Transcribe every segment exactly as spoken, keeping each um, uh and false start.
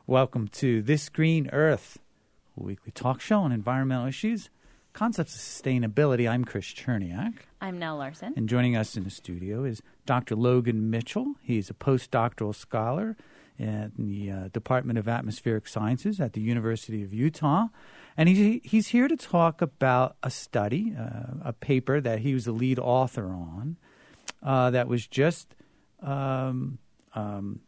Welcome to This Green Earth, a weekly talk show on environmental issues, concepts of sustainability. I'm Chris Cherniak. I'm Nell Larson. And joining us in the studio is Doctor Logan Mitchell. He's a postdoctoral scholar in the uh, Department of Atmospheric Sciences at the University of Utah. And he, he's here to talk about a study, uh, a paper that he was the lead author on, uh, that was just um, um,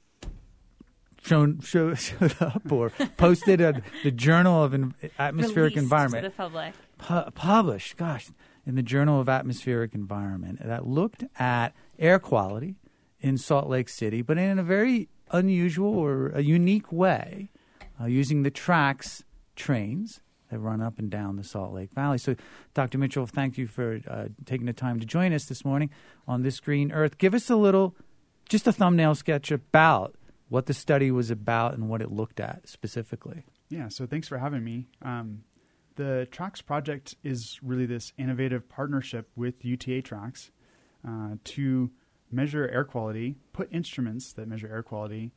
shown show, showed up or posted at the Journal of en- Atmospheric Released Environment. to the public. Pu- published, gosh, in the Journal of Atmospheric Environment that looked at air quality in Salt Lake City, but in a very unusual or a unique way, uh, using the TRAX trains that run up and down the Salt Lake Valley. So, Doctor Mitchell, thank you for uh, taking the time to join us this morning on This Green Earth. Give us a little, just a thumbnail sketch about what the study was about and what it looked at specifically. Yeah, so thanks for having me. Um, the TRAX project is really this innovative partnership with U T A TRAX uh, to measure air quality, put instruments that measure air quality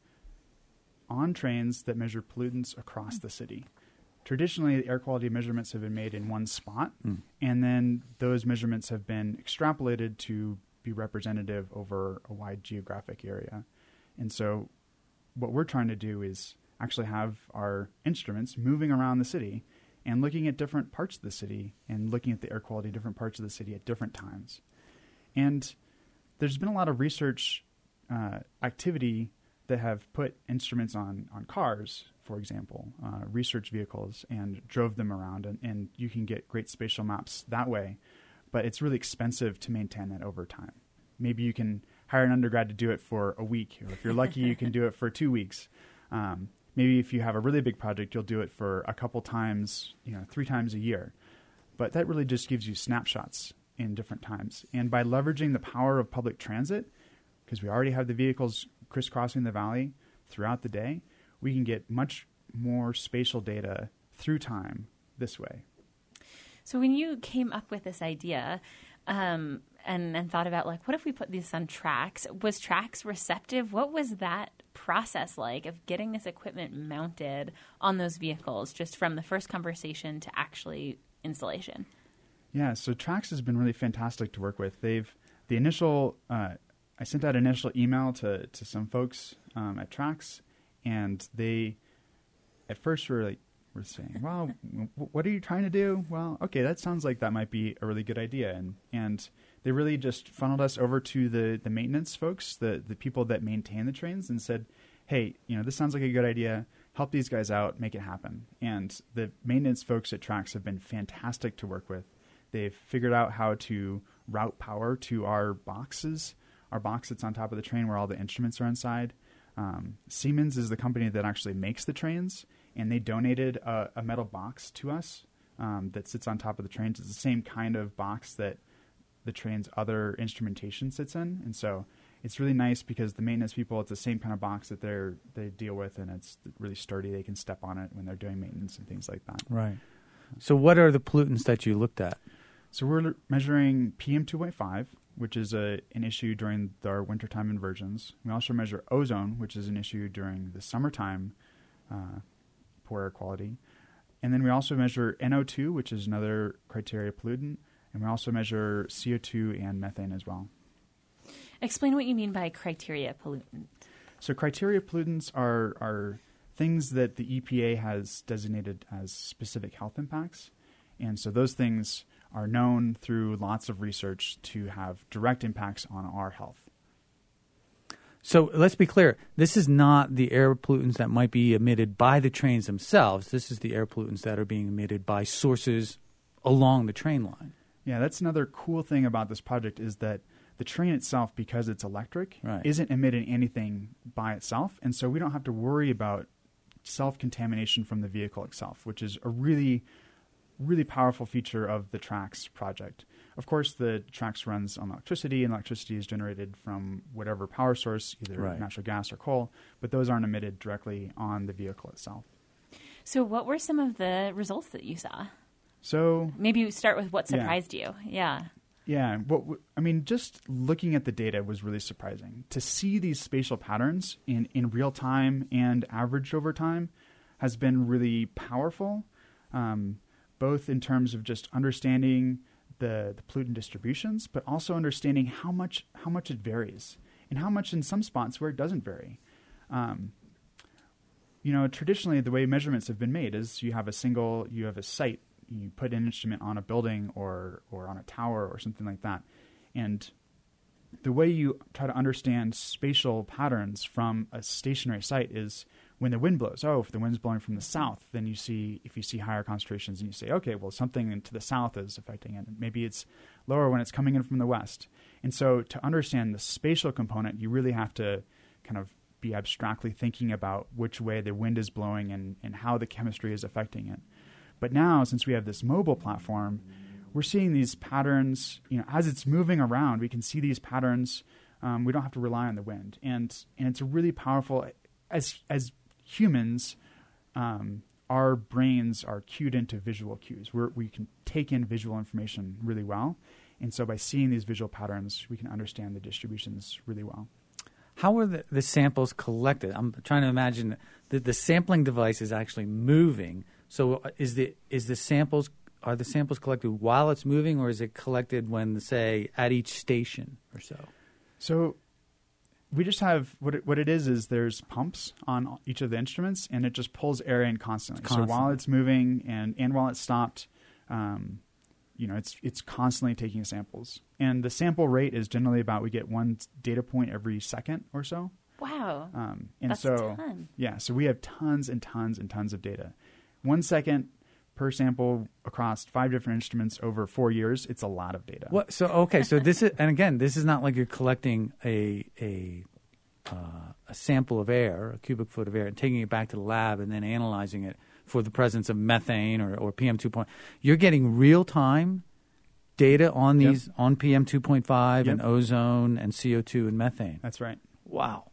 on trains that measure pollutants across the city. Traditionally, the air quality measurements have been made in one spot, mm. and then those measurements have been extrapolated to be representative over a wide geographic area. And so what we're trying to do is actually have our instruments moving around the city and looking at different parts of the city and looking at the air quality of different parts of the city at different times. And there's been a lot of research uh, activity that have put instruments on, on cars, for example, uh, research vehicles, and drove them around. And, and you can get great spatial maps that way. But it's really expensive to maintain that over time. Maybe you can hire an undergrad to do it for a week. Or if you're lucky, you can do it for two weeks. Um, maybe if you have a really big project, you'll do it for a couple times, you know, three times a year. But that really just gives you snapshots in different times. And by leveraging the power of public transit, because we already have the vehicles crisscrossing the valley throughout the day, we can get much more spatial data through time this way. So when you came up with this idea um, and, and thought about, like, what if we put this on TRAX? Was TRAX receptive? What was that process like of getting this equipment mounted on those vehicles, just from the first conversation to actually installation? Yeah, so TRAX has been really fantastic to work with. They've the initial uh, I sent out an initial email to to some folks um, at TRAX, and they at first were like were saying, "Well, w- what are you trying to do?" Well, okay, that sounds like that might be a really good idea, and and they really just funneled us over to the the maintenance folks, the the people that maintain the trains, and said, "Hey, you know, this sounds like a good idea. Help these guys out, make it happen." And the maintenance folks at TRAX have been fantastic to work with. They've figured out how to route power to our boxes, our box that's on top of the train where all the instruments are inside. Um, Siemens is the company that actually makes the trains, and they donated a, a metal box to us um, that sits on top of the trains. It's the same kind of box that the train's other instrumentation sits in, and so it's really nice because the maintenance people, it's the same kind of box that they're they deal with, and it's really sturdy. They can step on it when they're doing maintenance and things like that. Right. So what are the pollutants that you looked at? So we're measuring P M two point five, which is a, an issue during our wintertime inversions. We also measure ozone, which is an issue during the summertime uh, poor air quality. And then we also measure N O two, which is another criteria pollutant. And we also measure C O two and methane as well. Explain what you mean by criteria pollutant. So criteria pollutants are, are things that the E P A has designated as specific health impacts. And so those things are known through lots of research to have direct impacts on our health. So let's be clear. This is not the air pollutants that might be emitted by the trains themselves. This is the air pollutants that are being emitted by sources along the train line. Yeah, that's another cool thing about this project is that the train itself, because it's electric, right, isn't emitting anything by itself. And so we don't have to worry about self-contamination from the vehicle itself, which is a really really powerful feature of the TRAX project. Of course, the TRAX runs on electricity, and electricity is generated from whatever power source, either right. natural gas or coal, but those aren't emitted directly on the vehicle itself. So what were some of the results that you saw? So maybe you start with what surprised yeah. you. Yeah. Yeah. What w- I mean, just looking at the data was really surprising. To see these spatial patterns in, in real time and averaged over time has been really powerful, um, both in terms of just understanding the, the pollutant distributions, but also understanding how much how much it varies and how much in some spots where it doesn't vary. Um, you know, traditionally the way measurements have been made is you have a single, you have a site, you put an instrument on a building or or on a tower or something like that. And the way you try to understand spatial patterns from a stationary site is when the wind blows. Oh, if the wind's blowing from the south, then you see, if you see higher concentrations, and you say, okay, well, something to the south is affecting it. Maybe it's lower when it's coming in from the west. And so to understand the spatial component, you really have to kind of be abstractly thinking about which way the wind is blowing and, and how the chemistry is affecting it. But now, since we have this mobile platform, we're seeing these patterns, you know, as it's moving around, we can see these patterns. Um, we don't have to rely on the wind. And and it's a really powerful, as as humans, um, our brains are cued into visual cues. We're, we can take in visual information really well. And so by seeing these visual patterns, we can understand the distributions really well. How were the, the samples collected? I'm trying to imagine that the sampling device is actually moving. So is the is the samples are the samples collected while it's moving, or is it collected when, say, at each station or so? So we just have what it, what it is is there's pumps on each of the instruments, and it just pulls air in constantly. constantly. So while it's moving and, and while it's stopped, um, you know, it's it's constantly taking samples. And the sample rate is generally about, we get one data point every second or so. Wow. Um, and That's so, a ton. yeah, so we have tons and tons and tons of data. One second per sample across five different instruments over four years, it's a lot of data. What? So okay, so this is, and again, this is not like you're collecting a a uh, a sample of air, a cubic foot of air, and taking it back to the lab and then analyzing it for the presence of methane or, or P M two point. You're getting real time data on these Yep. on P M two point five Yep. and ozone and C O two and methane. That's right. Wow.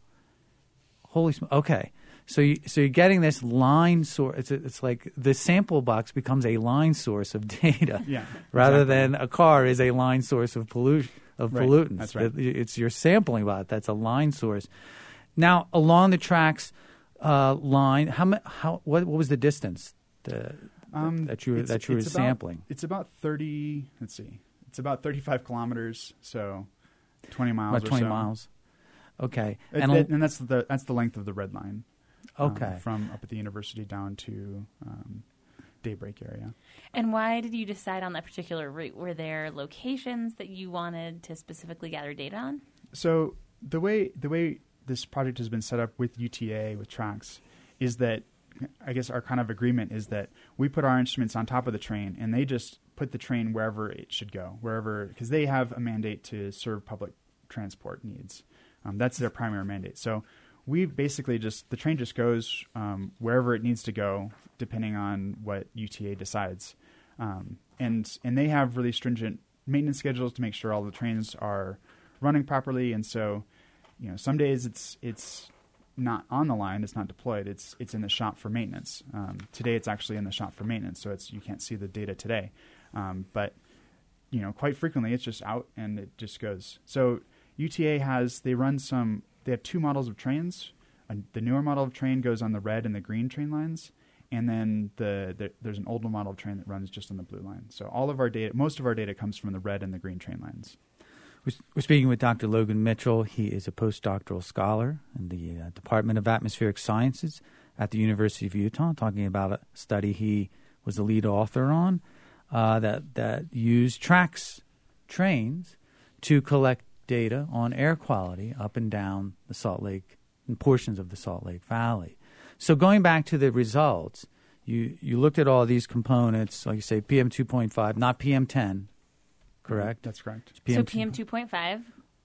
Holy sm- okay. So you so you're getting this line source. It's it's like the sample box becomes a line source of data, Yeah, rather exactly. than a car is a line source of pollution of Right, pollutants. that's right. It- It's your sampling bot that's a line source. Now along the tracks uh, line, how mu- how what what was the distance the, Um, that you were it's- that you were it's about- sampling? It's about thirty. Let's see. It's about thirty-five kilometers, so twenty miles. About twenty or so. miles. Okay, It- and it- and that's the that's the length of the red line. um, okay. from up at the university down to um, Daybreak area. And why did you decide on that particular route? Were there locations that you wanted to specifically gather data on? So the way the way this project has been set up with U T A with TRACS is that, I guess our kind of agreement is that we put our instruments on top of the train, and they just put the train wherever it should go, wherever, because they have a mandate to serve public transport needs. Um, that's their primary mandate. So we basically just, the train just goes um, wherever it needs to go, depending on what U T A decides. Um, and and they have really stringent maintenance schedules to make sure all the trains are running properly. And so, you know, some days it's it's not on the line, it's not deployed, it's it's in the shop for maintenance. Um, today it's actually in the shop for maintenance, so it's you can't see the data today. Um, but you know, quite frequently it's just out and it just goes. So U T A has, they run some, they have two models of trains. Uh, the newer model of train goes on the red and the green train lines, and then the, the there's an older model of train that runs just on the blue line. So all of our data, most of our data comes from the red and the green train lines. We're speaking with Doctor Logan Mitchell. He is a postdoctoral scholar in the uh, Department of Atmospheric Sciences at the University of Utah, talking about a study he was the lead author on uh, that, that used TRACS trains to collect data on air quality up and down the Salt Lake and portions of the Salt Lake Valley. So going back to the results, you, you looked at all these components, like you say, P M two point five, not P M ten, correct? That's correct. So P M two point five.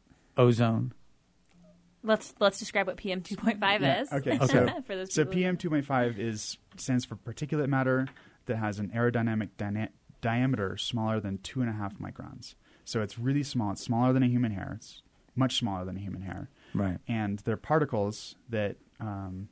Ozone. Let's let's describe what P M two point five Yeah, is. okay. Okay. For those So people P M two point five is stands for particulate matter that has an aerodynamic dyna- diameter smaller than two and a half microns. So it's really small. It's smaller than a human hair. It's much smaller than a human hair. Right. And they're particles that, um,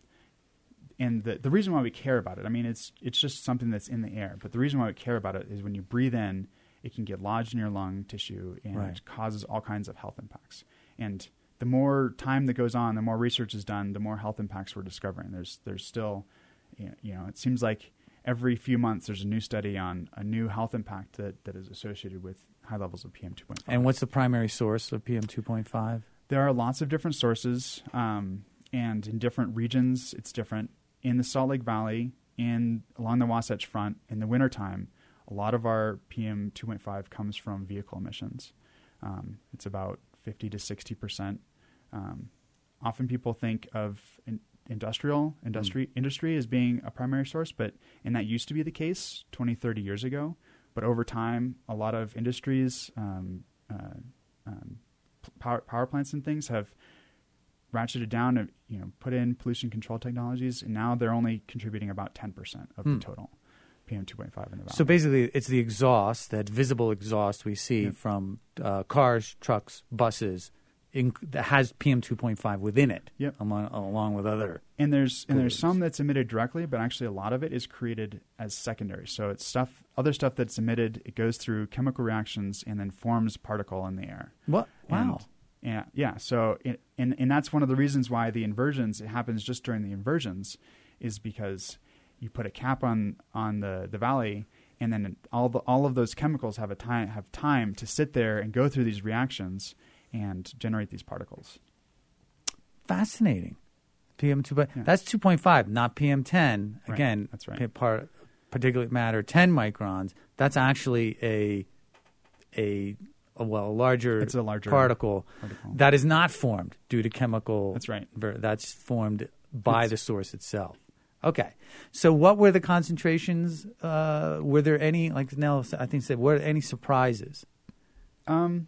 and the the reason why we care about it, I mean, it's it's just something that's in the air. But the reason why we care about it is when you breathe in, it can get lodged in your lung tissue and Right. causes all kinds of health impacts. And the more time that goes on, the more research is done, the more health impacts we're discovering. There's there's still, you know, it seems like every few months there's a new study on a new health impact that, that is associated with high levels of P M two point five. And what's the primary source of P M two point five? There are lots of different sources, um, and in different regions it's different. In the Salt Lake Valley, in along the Wasatch Front, in the wintertime, a lot of our P M two point five comes from vehicle emissions. Um, it's about fifty to sixty percent. Um, often people think of in, industrial industry, mm. industry as being a primary source, but and that used to be the case twenty, thirty years ago. But over time, a lot of industries, um, uh, um, power, power plants and things have ratcheted down, and, you know, put in pollution control technologies, and now they're only contributing about ten percent of Hmm. the total P M two point five in the valley. So basically, it's the exhaust, that visible exhaust we see Yep. from uh, cars, trucks, buses, in, that has P M two point five within it, Yep. along, along with other. And there's and there's pollutants. some that's emitted directly, but actually a lot of it is created as secondary. So it's stuff, other stuff that's emitted. It goes through chemical reactions and then forms particle in the air. What? And- Wow. Yeah, yeah. So, it, and and that's one of the reasons why the inversions, it happens just during the inversions, is because you put a cap on on the, the valley, and then all the all of those chemicals have a time have time to sit there and go through these reactions and generate these particles. Fascinating. P M two, but Yeah. that's two point five, not P M ten. Right, Again, that's right. p- Part, particulate matter ten microns. That's actually a a, a well a larger, It's a larger particle particle. that is not formed due to chemical. That's right. ver- That's formed by It's- the source itself. Okay, so what were the concentrations? Uh, were there any, like Nell, I think said, were there any surprises? Um,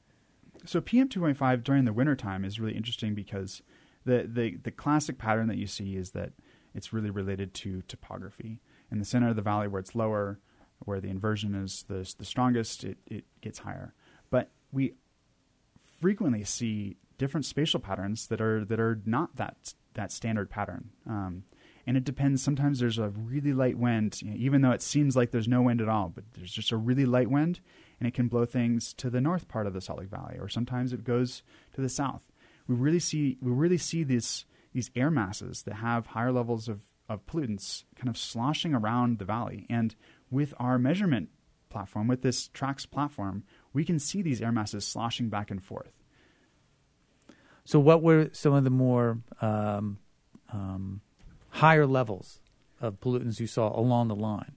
so P M two point five during the wintertime is really interesting because the, the, the classic pattern that you see is that it's really related to topography. In the center of the valley where it's lower, where the inversion is the, the strongest, it, it gets higher. But we frequently see different spatial patterns that are that are not that that standard pattern. Um, and it depends. Sometimes there's a really light wind, you know, even though it seems like there's no wind at all, but there's just a really light wind, and it can blow things to the north part of the Salt Lake Valley, or sometimes it goes to the south. We really see we really see these these air masses that have higher levels of, of pollutants kind of sloshing around the valley. And with our measurement platform, with this TRACS platform, we can see these air masses sloshing back and forth. So what were some of the more um, um, higher levels of pollutants you saw along the line?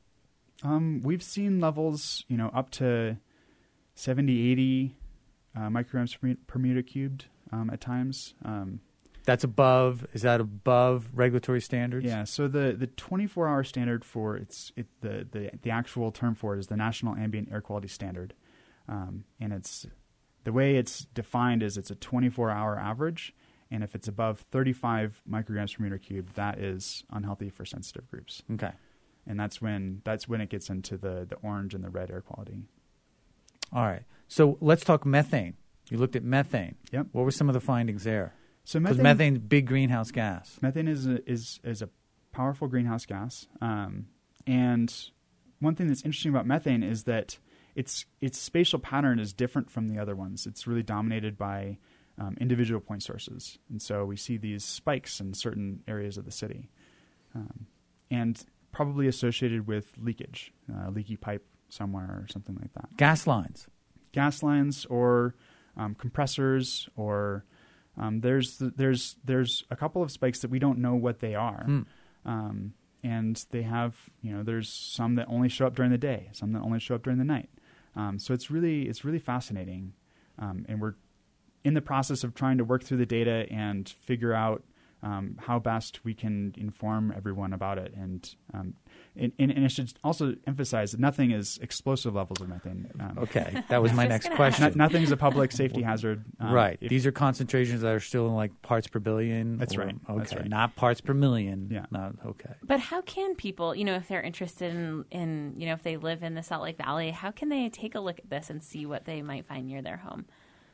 Um, we've seen levels, you know, up to seventy, eighty uh, micrograms per, per meter cubed um, at times. Um, That's above, is that above regulatory standards? yeah, so the, the twenty-four hour standard for it's it, the, the the actual term for it is the National Ambient Air Quality Standard, um, and it's the way it's defined is it's a twenty-four hour average, and if it's above thirty-five micrograms per meter cubed, that is unhealthy for sensitive groups. Okay. And that's when that's when it gets into the, the orange and the red air quality. All right. So let's talk methane. You looked at methane. Yep. What were some of the findings there? So Because methane, methane, big greenhouse gas. methane is a, is is a powerful greenhouse gas, um, and one thing that's interesting about methane is that its its spatial pattern is different from the other ones. It's really dominated by um, individual point sources, and so we see these spikes in certain areas of the city, um, and probably associated with leakage, uh, leaky pipe somewhere or something like that. Gas lines. Gas lines or um, compressors, or um, there's there's there's a couple of spikes that we don't know what they are, Mm. um, and they have, you know, there's some that only show up during the day, some that only show up during the night. Um, so it's really it's really fascinating, um, and we're in the process of trying to work through the data and figure out um, how best we can inform everyone about it. And, um, and, and and I should also emphasize that nothing is explosive levels of methane. Um, Okay. That was my I was next gonna question. no- nothing's a public safety hazard. Um, right. if- These are concentrations that are still in like parts per billion. That's or- right. Okay. That's right. Not parts per million. Yeah. Not, okay. But how can people, you know, if they're interested in, in, you know, if they live in the Salt Lake Valley, how can they take a look at this and see what they might find near their home?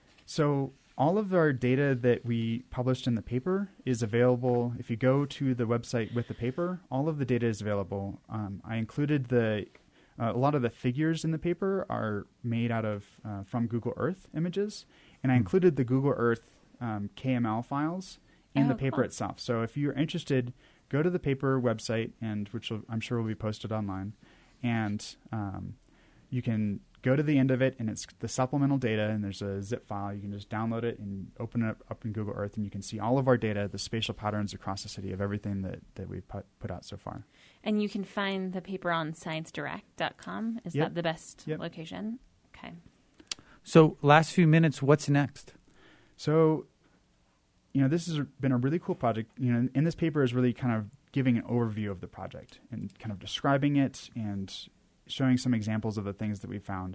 So all of our data that we published in the paper is available. If you go to the website with the paper, all of the data is available. Um, I included the Uh, a lot of the figures in the paper are made out of uh, from Google Earth images, and I included the Google Earth um, K M L files in Oh, the paper cool. itself. So if you're interested, go to the paper website, and which will, I'm sure will be posted online, and um, you can go to the end of it, and it's the supplemental data, and there's a zip file. You can just download it and open it up, up in Google Earth, and you can see all of our data, the spatial patterns across the city of everything that, that we've put, put out so far. And you can find the paper on science direct dot com. Is Yep. that the best Yep. location? Okay. So, last few minutes, what's next? So, you know, this has been a really cool project. You know, and this paper is really kind of giving an overview of the project and kind of describing it and showing some examples of the things that we found.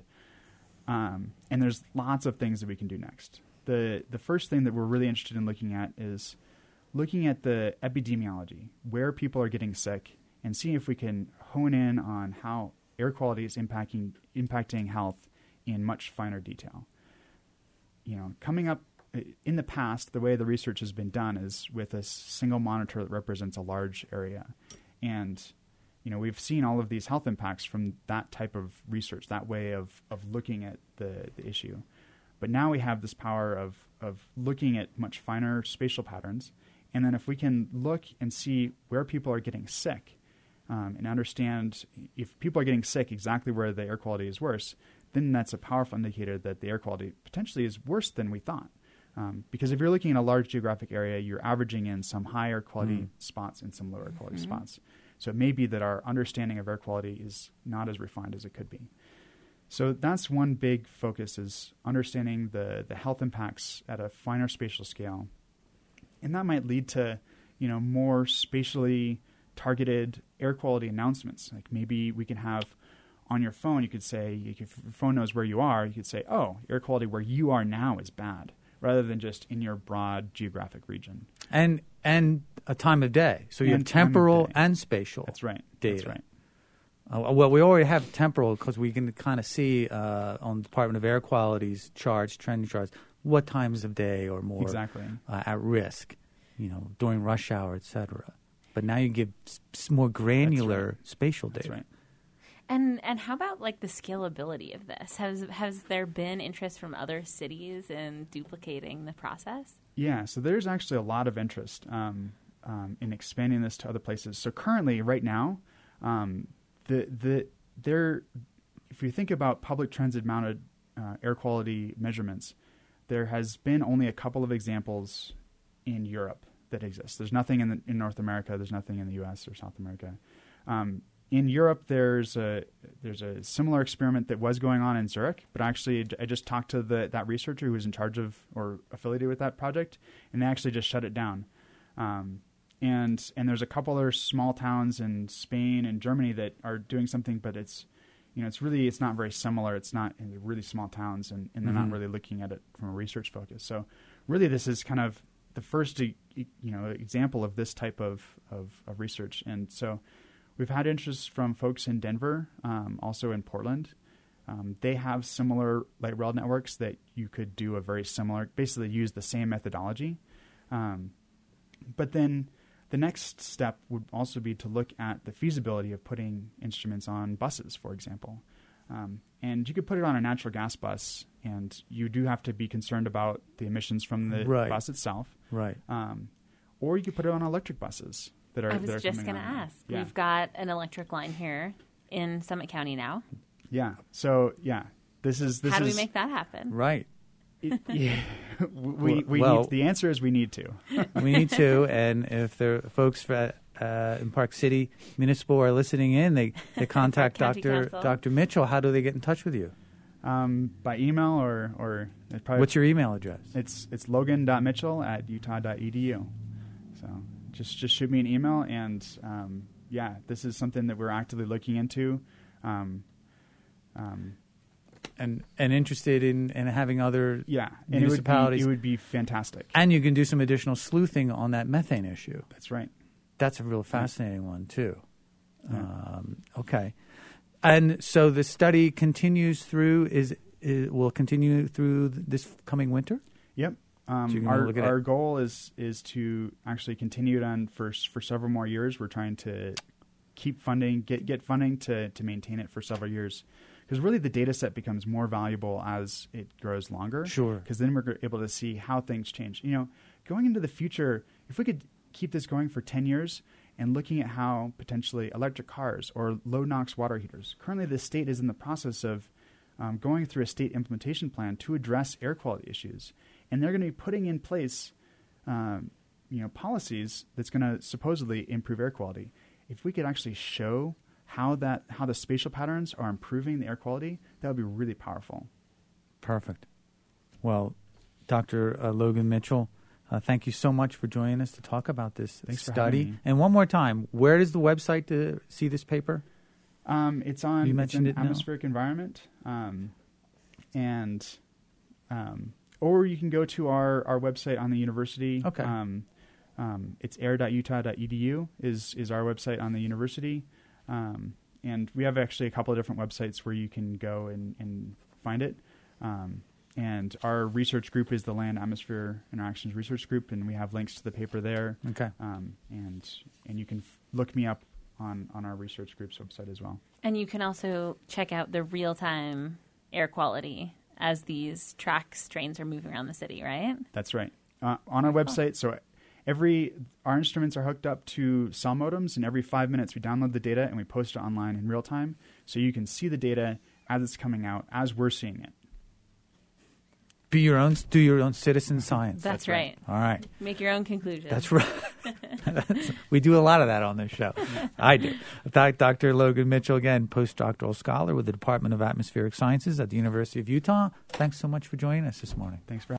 Um, and there's lots of things that we can do next. The the first thing that we're really interested in looking at is looking at the epidemiology, where people are getting sick, and seeing if we can hone in on how air quality is impacting impacting health in much finer detail. You know, coming up in the past, the way the research has been done is with a single monitor that represents a large area. And, you know, we've seen all of these health impacts from that type of research, that way of, of looking at the, the issue. But now we have this power of, of looking at much finer spatial patterns. And then if we can look and see where people are getting sick um, and understand if people are getting sick exactly where the air quality is worse, then that's a powerful indicator that the air quality potentially is worse than we thought. Um, because if you're looking at a large geographic area, you're averaging in some higher quality Mm. spots and some lower quality Mhm. spots. So it may be that our understanding of air quality is not as refined as it could be. So that's one big focus, is understanding the, the health impacts at a finer spatial scale. And that might lead to, you know, more spatially targeted air quality announcements. Like maybe we can have on your phone, you could say, if your phone knows where you are, you could say, oh, air quality where you are now is bad, rather than just in your broad geographic region. And and a time of day. So you have And time of temporal day. and spatial. That's right. Data. That's right. Uh, well, we already have temporal because we can kind of see uh, on Department of Air Quality's charts, trending charts, what times of day are more Exactly. uh, at risk, you know, during rush hour, et cetera. But now you give s- s- more granular spatial That's data. right. And and how about like the scalability of this? Has has there been interest from other cities in duplicating the process? Yeah, so there's actually a lot of interest um, um, in expanding this to other places. So currently, right now, um, the the there, if you think about public transit mounted uh, air quality measurements, there has been only a couple of examples in Europe that exist. There's nothing in the, in North America. There's nothing in the U S or South America. Um, in Europe, there's a there's a similar experiment that was going on in Zurich, but actually, I just talked to the that researcher who was in charge of or affiliated with that project, and they actually just shut it down. Um, and and there's a couple other small towns in Spain and Germany that are doing something, but it's you know it's really it's not very similar. It's not in really small towns, and, and they're Mhm. not really looking at it from a research focus. So really, this is kind of the first you know example of this type of of, of research, and so. We've had interest from folks in Denver, um, also in Portland. Um, they have similar light rail networks that you could do a very similar, basically use the same methodology. Um, but then the next step would also be to look at the feasibility of putting instruments on buses, for example. Um, and you could put it on a natural gas bus, and you do have to be concerned about the emissions from the Right. bus itself. Right. Um, or you could put it on electric buses. That are, I was that are just coming going to on. ask. Yeah. We've got an electric line here in Summit County now. Yeah. So yeah, this is this How do we is make that happen? Right. it, yeah. we we Well- need, the answer is we need to. We need to, and if there are folks for, uh, in Park City Municipal are listening in, they, they contact County Doctor Council. Doctor Mitchell. How do they get in touch with you? Um, by email or or it probably, What's your email address? it's it's logan.mitchell at utah.edu. So just just shoot me an email, and um, yeah, this is something that we're actively looking into. Um, um, And and interested in, in having other yeah, and it would be municipalities. it would be fantastic. And you can do some additional sleuthing on that methane issue. That's right. That's a real fascinating one, too. Yeah. Um, okay. And so the study continues through, is, is will continue through th- this coming winter? Yep. Um, So you're gonna our look at our it- goal is is to actually continue it on for s- for several more years. We're trying to keep funding, get get funding to to maintain it for several years. Because really the data set becomes more valuable as it grows longer. Sure. Because then we're able to see how things change. You know, going into the future, if we could keep this going for ten years and looking at how potentially electric cars or low NOx water heaters. Currently, the state is in the process of um, going through a state implementation plan to address air quality issues. And they're going to be putting in place um, you know, policies that's going to supposedly improve air quality. If we could actually show how that how the spatial patterns are improving the air quality, that would be really powerful. Perfect. Well, Doctor Uh, Logan Mitchell, uh, thank you so much for joining us to talk about this Thanks for study. having me. And one more time, where is the website to see this paper? Um, it's on You it's mentioned in it now. atmospheric environment, um, and um, or you can go to our, our website on the university. Okay. Um, um, it's air dot utah dot e d u is is our website on the university, um, and we have actually a couple of different websites where you can go and, and find it. Um, and our research group is the Land Atmosphere Interactions Research Group, and we have links to the paper there. Okay. Um, and and you can f- look me up on, on our research group's website as well. And you can also check out the real-time air quality as these tracks trains are moving around the city, right? That's right. Uh, on our website, so every our instruments are hooked up to cell modems, and every five minutes we download the data and we post it online in real time, so you can see the data as it's coming out, as we're seeing it. Be your own, do your own citizen science. That's, That's right. right. All right. Make your own conclusions. That's right. That's, we do a lot of that on this show. I do. Doc- Doctor Logan Mitchell, again, postdoctoral scholar with the Department of Atmospheric Sciences at the University of Utah. Thanks so much for joining us this morning. Thanks for